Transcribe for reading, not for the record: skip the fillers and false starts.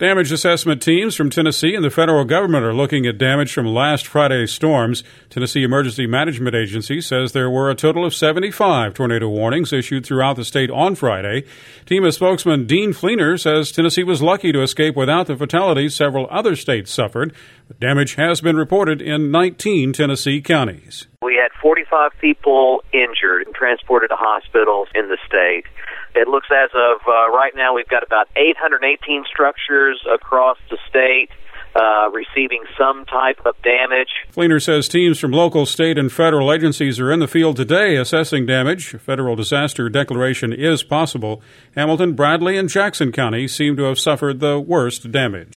Damage assessment teams from Tennessee and the federal government are looking at damage from last Friday's storms. Tennessee Emergency Management Agency says there were a total of 75 tornado warnings issued throughout the state on Friday. TEMA spokesman Dean Fleener says Tennessee was lucky to escape without the fatalities several other states suffered, but damage has been reported in 19 Tennessee counties. We had 45 people injured and transported to hospitals in the state. It looks as of right now we've got about 818 structures across the state receiving some type of damage. Fleener says teams from local, state, and federal agencies are in the field today assessing damage. A federal disaster declaration is possible. Hamilton, Bradley, and Jackson counties seem to have suffered the worst damage.